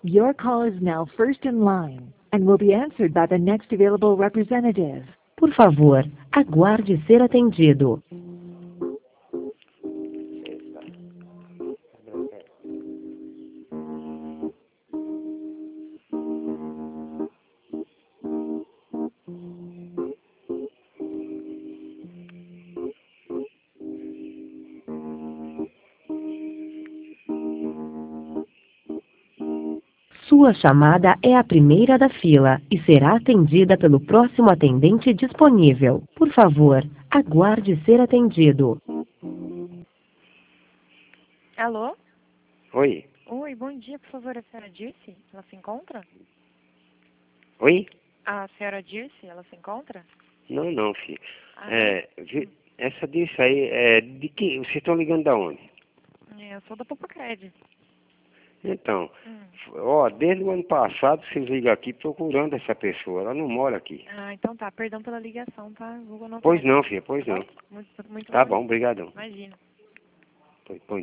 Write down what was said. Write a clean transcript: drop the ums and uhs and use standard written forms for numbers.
Your call is now first in line and will be answered by the next available representative. Por favor, aguarde ser atendido. Sua chamada é a primeira da fila e será atendida pelo próximo atendente disponível. Por favor, aguarde ser atendido. Alô? Oi. Oi, bom dia, por favor, a senhora Dirce? Ela se encontra? Oi? A senhora Dirce, ela se encontra? Não, filho. Ah, Essa disso aí, de que? Vocês estão ligando da onde? eu sou da Popocred. Então, ó, desde o ano passado vocês ligam aqui procurando essa pessoa. Ela não mora aqui. Ah, então tá, perdão pela ligação, tá? Vou anotar. Pois não, filha, pois não. Muito Tá bom, obrigadão. Imagina. Põe.